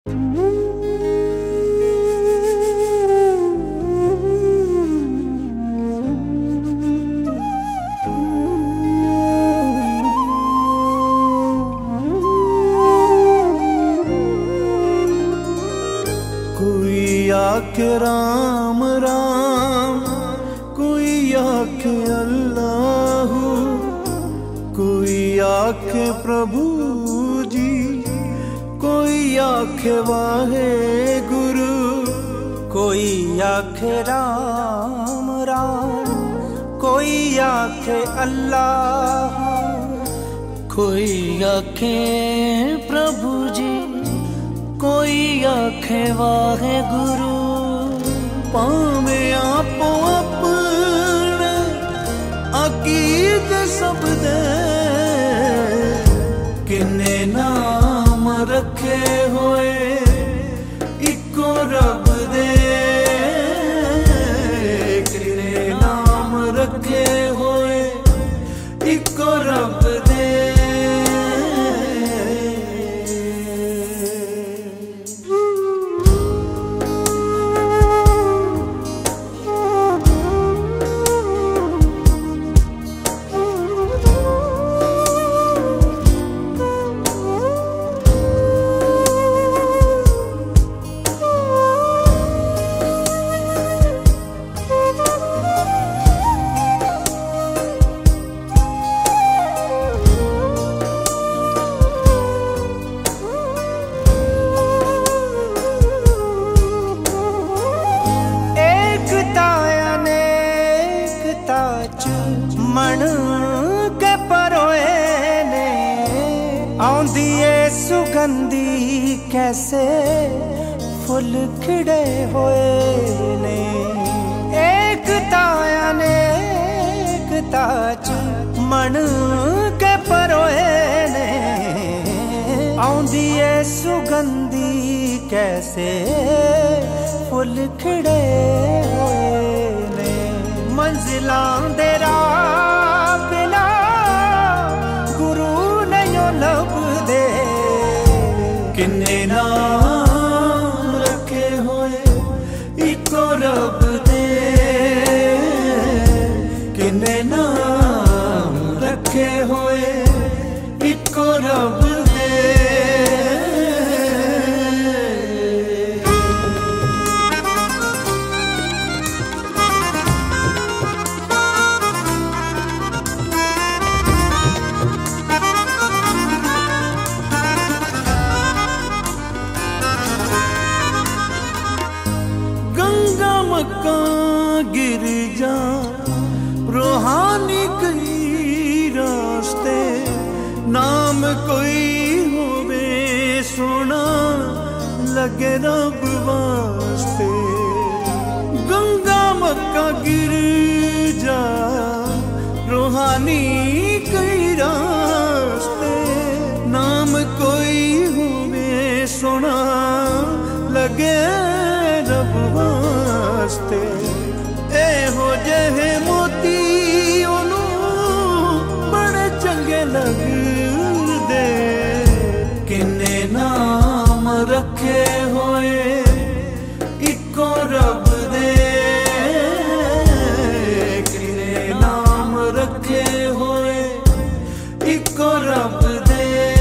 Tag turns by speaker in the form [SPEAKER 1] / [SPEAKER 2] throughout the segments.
[SPEAKER 1] कोई आखे राम राम, कोई आखे अल्लाह, कोई आखे प्रभु जी, कोई आखे वाहे गुरु।
[SPEAKER 2] कोई आखे राम राम, कोई आखे अल्लाह, कोई आखे प्रभु जी, कोई आखे वाहे गुरु।
[SPEAKER 1] पावे आपो अपने अकीद सब दे, किन्ने नाम रखे होए इको रब दे, किन्ने नाम रखे होए इको रब दे।
[SPEAKER 2] मन के परोए ने आंदी ए सुगंधी, कैसे फुल खिड़े होए ने। एक ताया ने एक ताज मन के परोए ने आंदी ए सुगंधी, कैसे फुल खिड़े होए ने। मंजिलां दे राह बिना गुरु नहीं लभदे,
[SPEAKER 1] किन्ने नाम रखे होए इको रब दे, किन्ने नाम रखे होए इको रब दे। मक्का गिरजा रूहानी कई रास्ते, नाम कोई होवे सोना लगे रब वास्ते। गंगा मक्का गिरजा रूहानी कई रास्ते, नाम कोई होवे सोना लगे रब वास्ते। ए हो जहे मोती ओनू बड़े चंगे लगदे, किन्ने नाम रखे होए इको रब दे, किन्ने नाम रखे होए इको रब दे।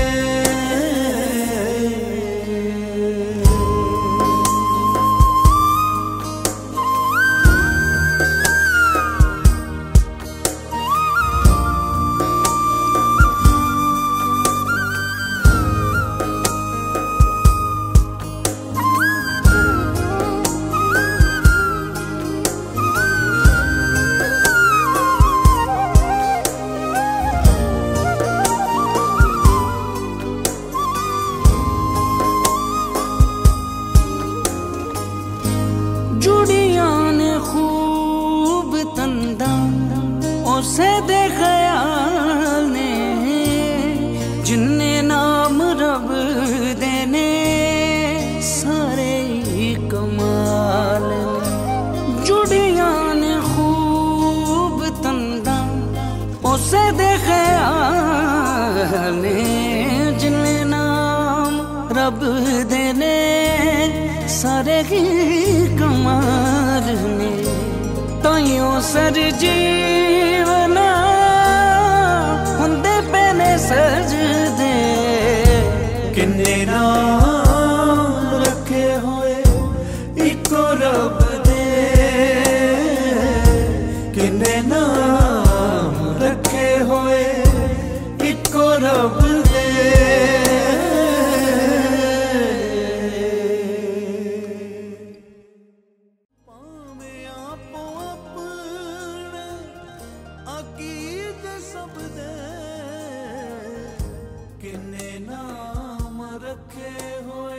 [SPEAKER 2] से दे ख्याल ने, जिन्ने नाम रब देने सारे ही कमाल ने। जुड़िया ने खूब तंदा उसे दे ख्याल ने, जिन्ने नाम रब देने सारे ही कमाल ने ताइयों सर जीवना हुंदे पैने सजदे
[SPEAKER 1] किन्ने नाम रखे होए इको रब दे किन्ने नाम रखे होए इको रब दे किन्ने नाम रखे हुए